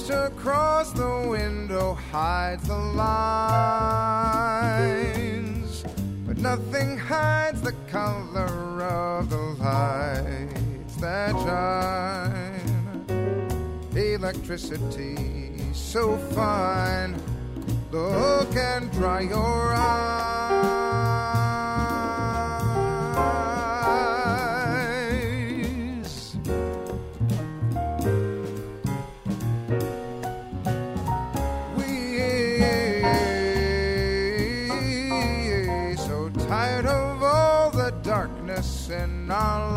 Just across the window hides the lines, but nothing hides the color of the lights that shine. Electricity so fine, look and dry your eyes. We so tired of all the darkness in our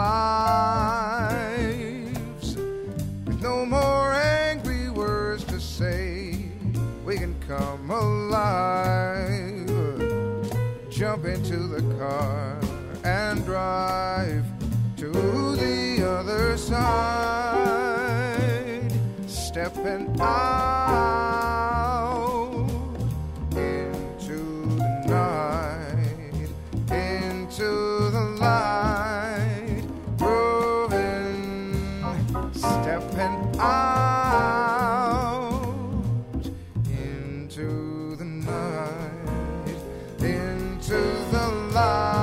lives, with no more angry words to say, we can come alive. Jump into the car and drive to the other side, stepping out into the night, into the light, moving, stepping out into the night, into the light.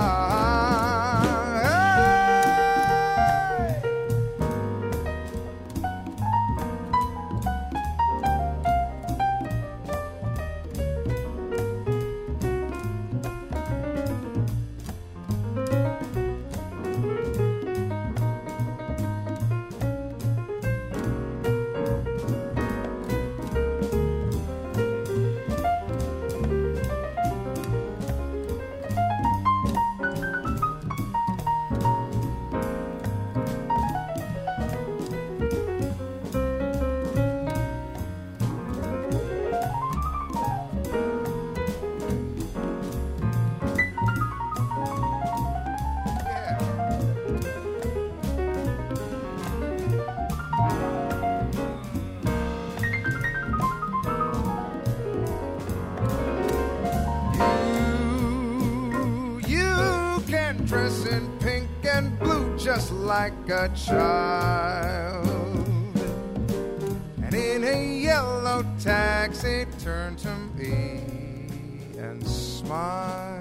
Dress in pink and blue just like a child, and in a yellow taxi turn to me and smile.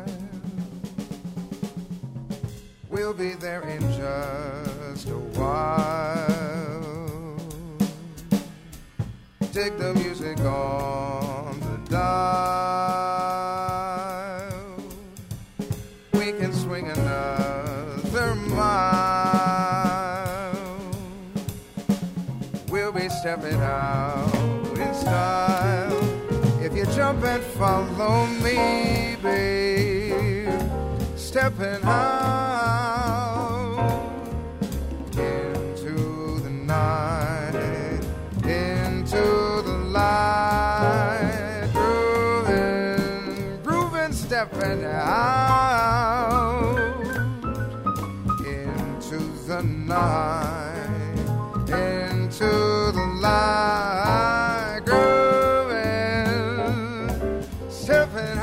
We'll be there in just a while. Dig the music on the dial. We can swing another mile. We'll be stepping out in style. If you jump and follow me, babe, stepping out into the night, into the light, grooving, grooving, stepping out into the night, into the light, grooving, stepping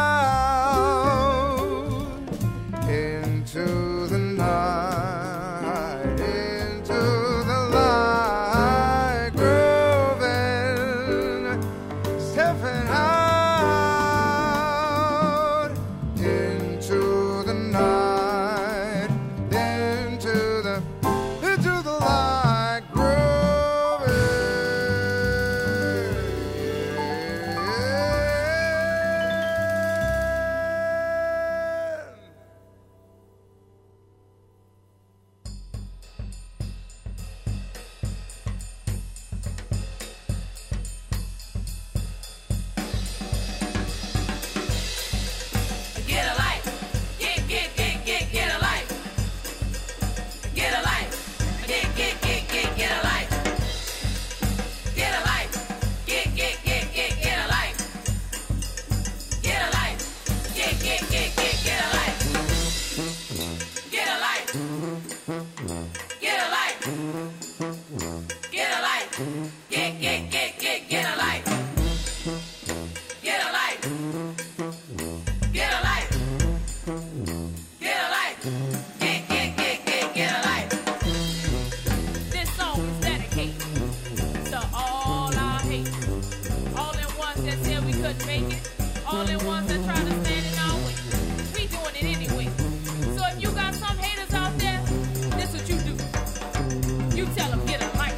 out into the night, into the light, grooving, stepping out into the night, into the light, grooving. Get a life. Get a life. Get a life. Get a life. Get a life. Get a life. Get a life. Get a life. Get a life. Get a life. Get a life. Get a life. Get a life. Get a life. Get a life. Get a life. Get a life. This song is dedicated to all our haters. couldn't make it. All them ones that try to stand in our way. We doing it anyway. So if you got some haters out there, this what you do. You tell them get a mic.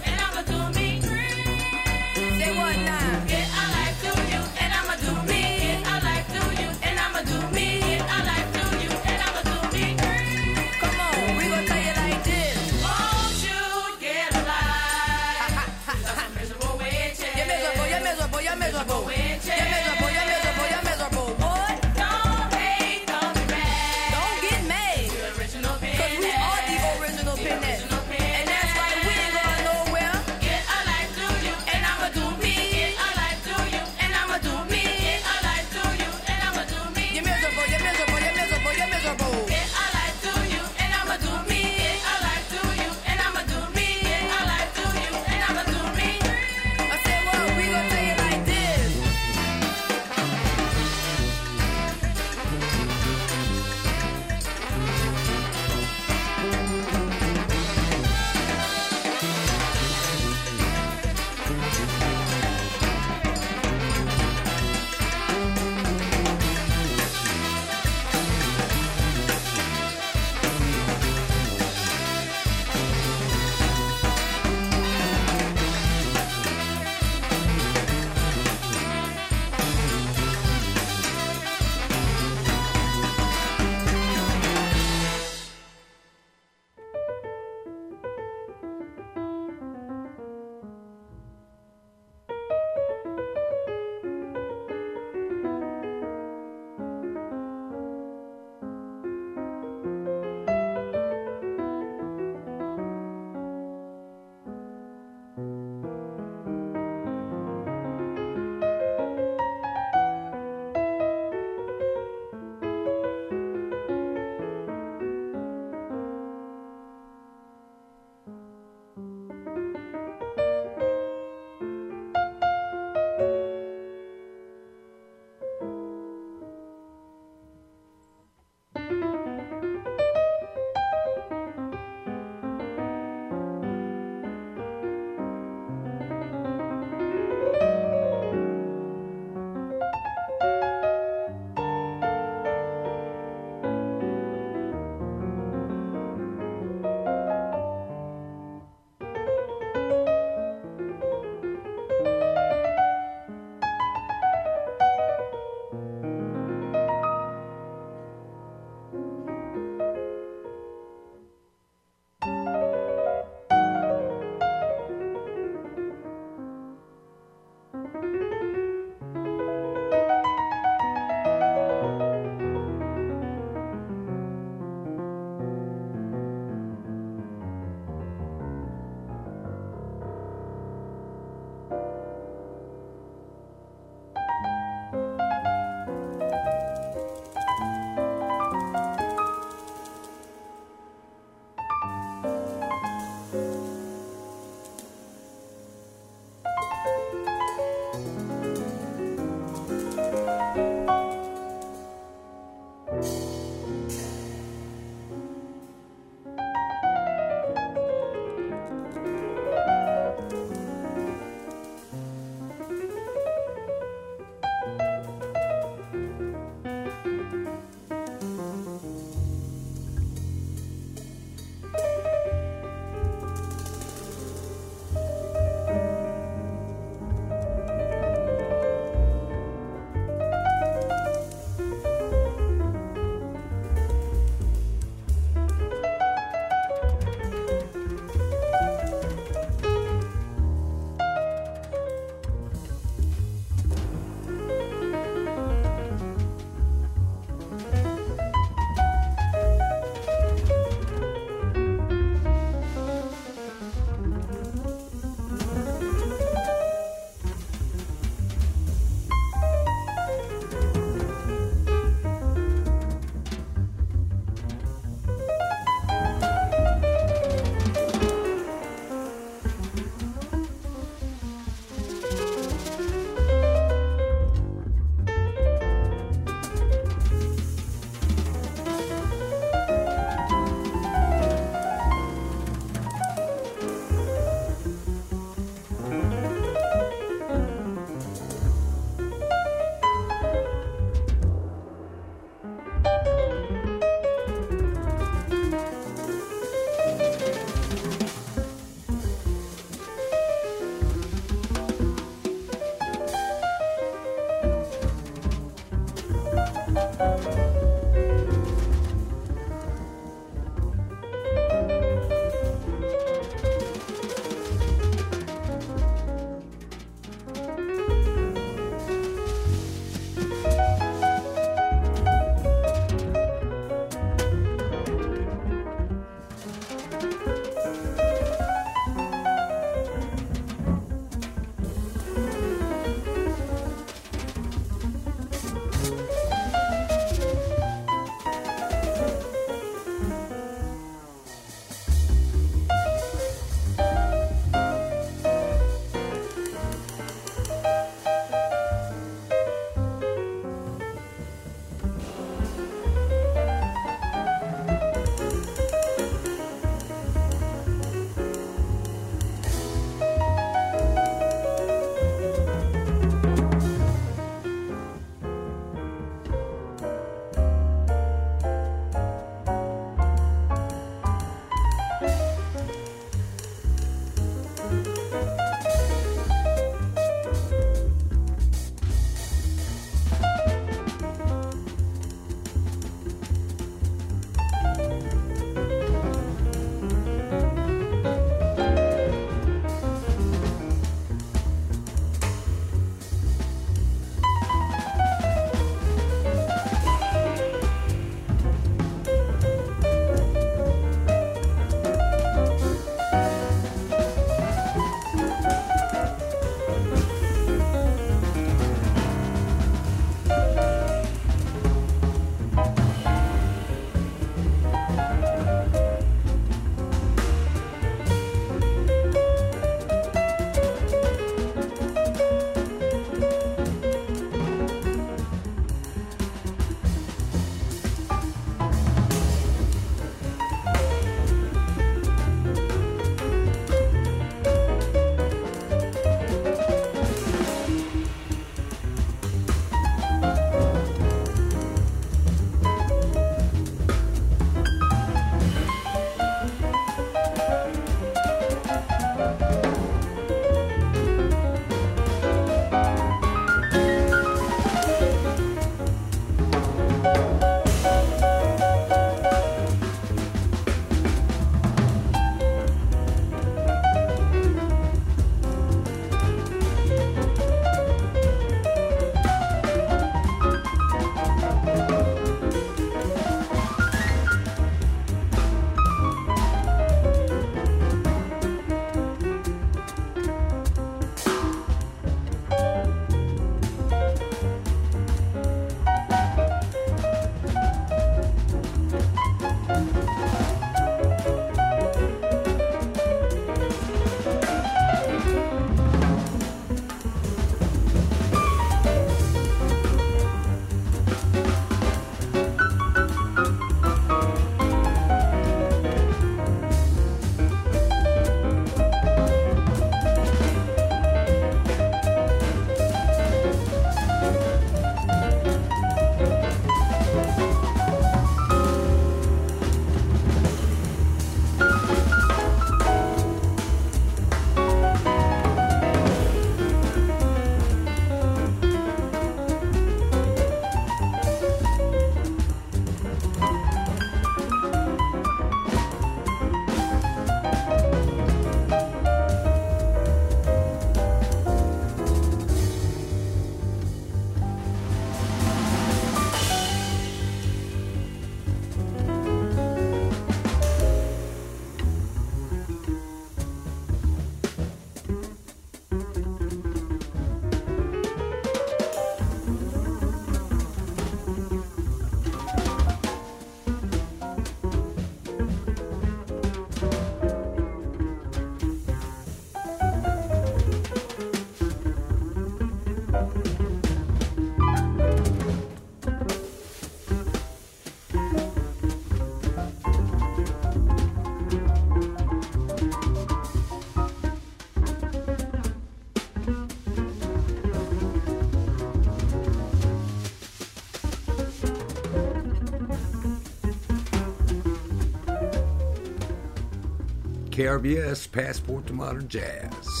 KRBS, Passport to Modern Jazz.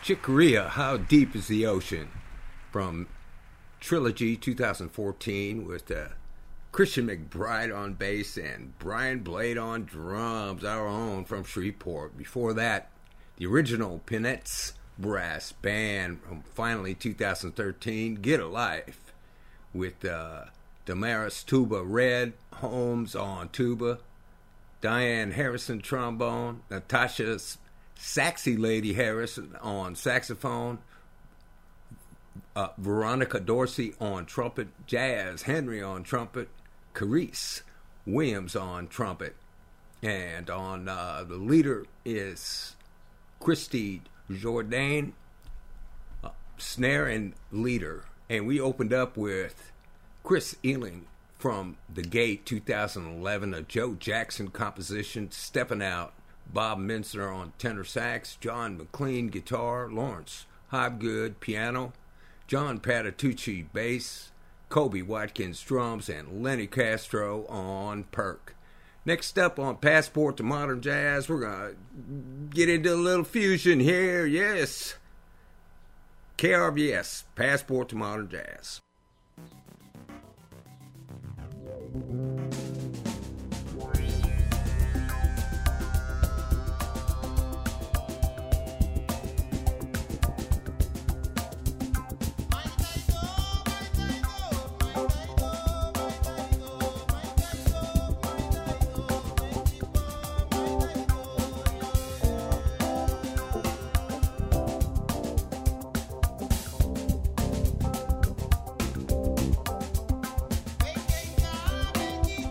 Chick Corea, How Deep is the Ocean? From Trilogy 2014 with Christian McBride on bass and Brian Blade on drums, our own from Shreveport. Before that, the original Peanuts Brass Band from finally 2013, Get a Life, with Damaris Tuba Red Holmes on tuba, Diane Harrison trombone, Natasha Saxy Lady Harrison on saxophone, Veronica Dorsey on trumpet, Jazz Henry on trumpet, Carice Williams on trumpet, and on the leader is Christy Jourdain, snare and leader. And we opened up with Chris Ealing from The Gate 2011, a Joe Jackson composition, Steppin' Out, Bob Minster on tenor sax, John McLean guitar, Lawrence Hobgood piano, John Patitucci bass, Kobe Watkins drums, and Lenny Castro on perk. Next up on Passport to Modern Jazz, we're going to get into a little fusion here. Yes, KRBS, Passport to Modern Jazz. Hey,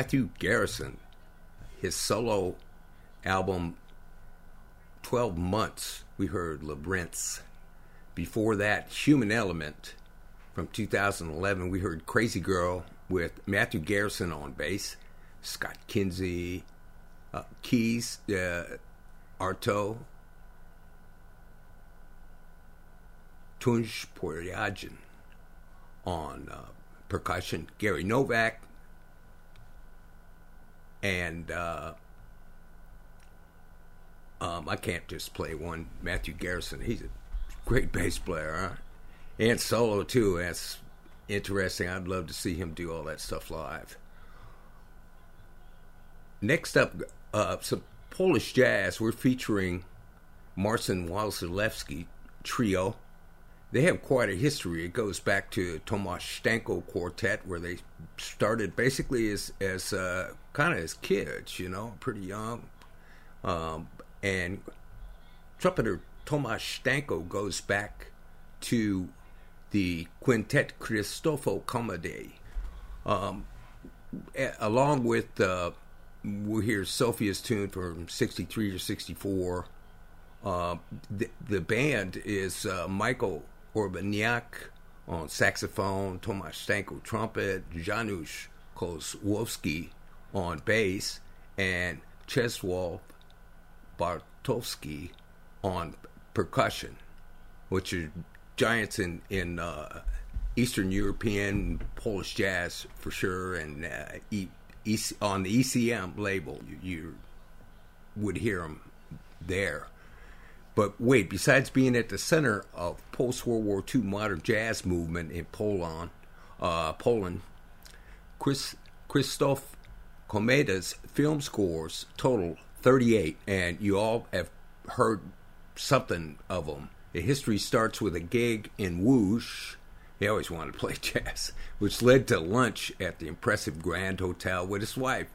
Matthew Garrison, his solo album, 12 Months, we heard Labyrinths. Before that, Human Element. From 2011, we heard Crazy Girl with Matthew Garrison on bass, Scott Kinsey, keys, Arto, Tunj Poryajan on percussion, Gary Novak, and I can't just play one, Matthew Garrison. He's a great bass player, huh? And solo too. That's interesting. I'd love to see him do all that stuff live. Next up, some Polish jazz. We're featuring Marcin Wasilewski Trio. They have quite a history. It goes back to Tomasz Stanko Quartet, where they started basically as kind of as kids, you know, pretty young. And trumpeter Tomasz Stanko goes back to the Quintet Krzysztof Komedy, along with we'll hear Sophia's tune from 63 to 64. The band is Michael Urbaniak on saxophone, Tomasz Stanko trumpet, Janusz Kozłowski on bass, and Czesław Bartowski on percussion, which are giants in Eastern European Polish jazz for sure, and on the ECM label you would hear them there. But wait, besides being at the center of post-World War II modern jazz movement in Poland, Krzysztof Komeda's film scores total 38, and you all have heard something of them. The history starts with a gig in Łódź. He always wanted to play jazz, which led to lunch at the impressive Grand Hotel with his wife,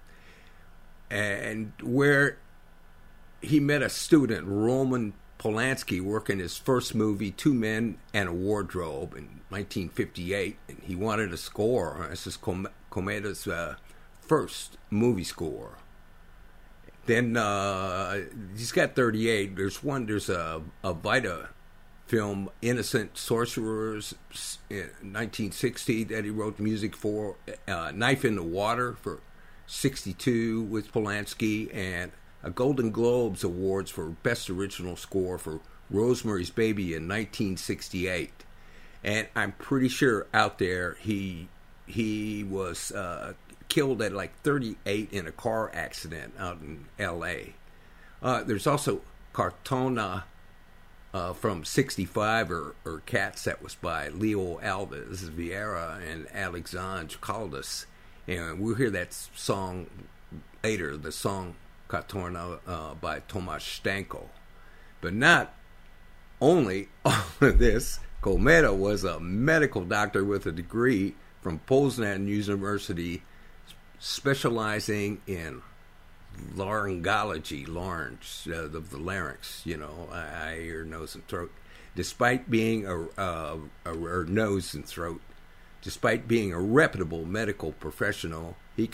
and where he met a student, Roman Polanski, working his first movie, Two Men and a Wardrobe, in 1958, and he wanted a score. This is Komeda's first movie score. Then he's got 38. There's a Vita film, Innocent Sorcerers, in 1960, that he wrote the music for. Knife in the Water for 62 with Polanski, and a Golden Globes Awards for Best Original Score for Rosemary's Baby in 1968. And I'm pretty sure out there he was killed at like 38 in a car accident out in L.A. There's also Cartona from 65, or Cats, that was by Leo Alves Vieira and Alexandre Caldas. And we'll hear that song later, the song Cartona by Tomasz Stanko. But not only all of this, Komeda was a medical doctor with a degree from Poznan University, specializing in laryngology, of the larynx, eye, ear, nose, and throat. Despite being or nose and throat, despite being a reputable medical professional, he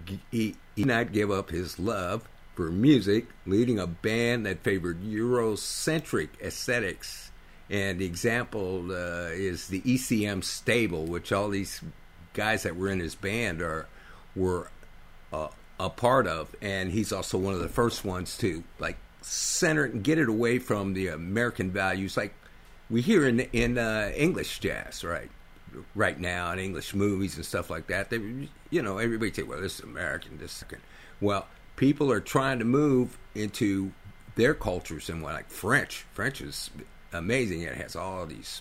not give up his love for music, leading a band that favored Eurocentric aesthetics. And the example is the ECM stable, which all these guys that were in his band were a part of. And he's also one of the first ones to center it and get it away from the American values, like we hear in English jazz, right now, in English movies and stuff like that. Everybody say, well, this is American, this is American. Well, people are trying to move into their cultures, and like French is amazing. It has all these,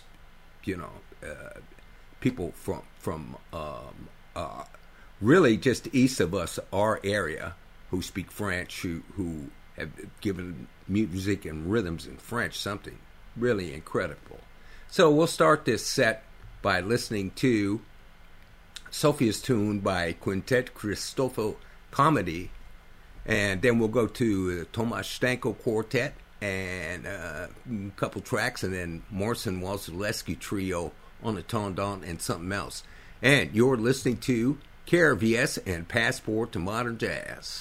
people from really just east of us, our area, who speak French, who have given music and rhythms in French something really incredible. So we'll start this set by listening to Sophia's tune by Quintet Krzysztof Komedy, and then we'll go to the Tomasz Stanko Quartet and a couple tracks, and then Marcin Wasilewski Trio on the Tondon and something else. And you're listening to KRVS and Passport to Modern Jazz.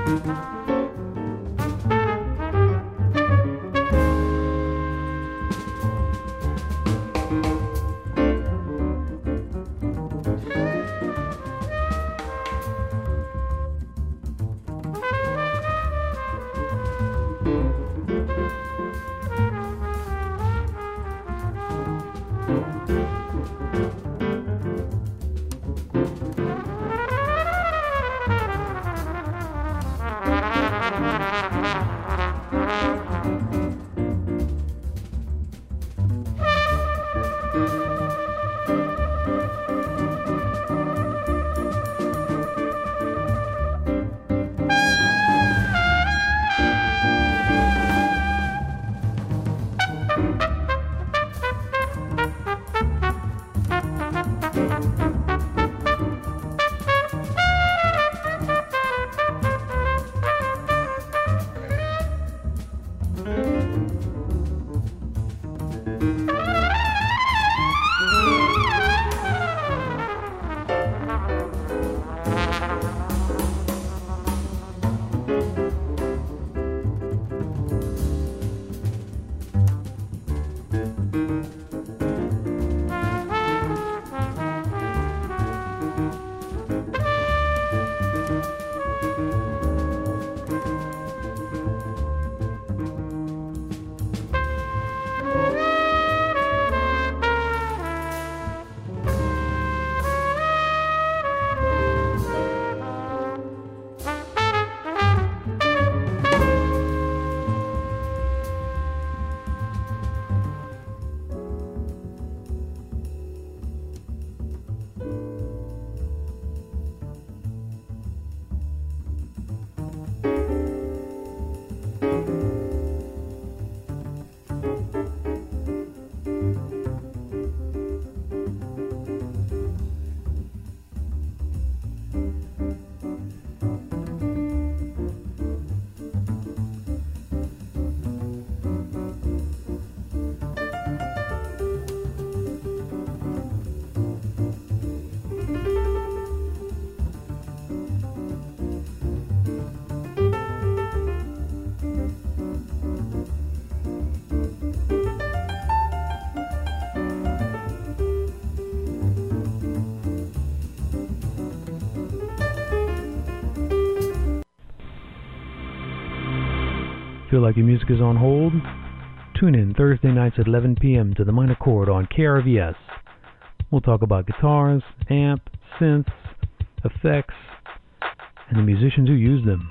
Feel like your music is on hold? Tune in Thursday nights at 11 p.m. to The Minor Chord on KRVS. We'll talk about guitars, amp, synths, effects, and the musicians who use them.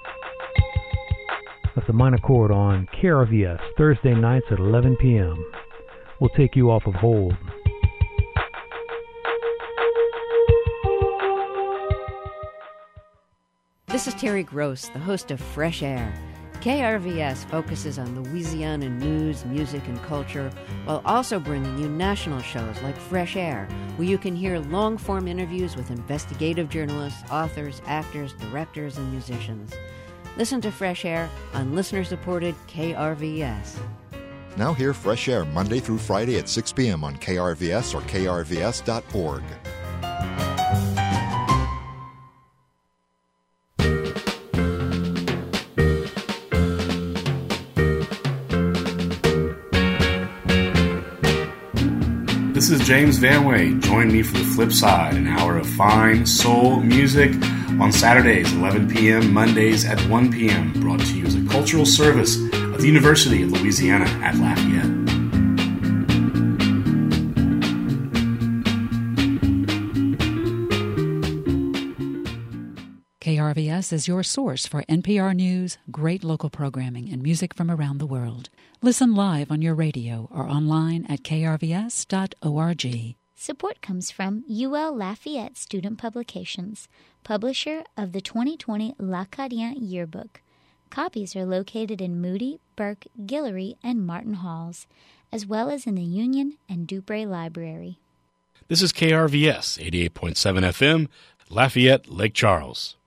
That's The Minor Chord on KRVS, Thursday nights at 11 p.m. We'll take you off of hold. This is Terry Gross, the host of Fresh Air. KRVS focuses on Louisiana news, music, and culture, while also bringing you national shows like Fresh Air, where you can hear long-form interviews with investigative journalists, authors, actors, directors, and musicians. Listen to Fresh Air on listener-supported KRVS. Now hear Fresh Air Monday through Friday at 6 p.m. on KRVS or krvs.org. This is James Vanway. Join me for the flip side, an hour of fine soul music on Saturdays, 11 p.m., Mondays at 1 p.m., brought to you as a cultural service of the University of Louisiana at Lafayette. KRVS is your source for NPR News, great local programming, and music from around the world. Listen live on your radio or online at krvs.org. Support comes from UL Lafayette Student Publications, publisher of the 2020 L'Acadien Yearbook. Copies are located in Moody, Burke, Guillory, and Martin Halls, as well as in the Union and Dupre Library. This is KRVS 88.7 FM, Lafayette, Lake Charles.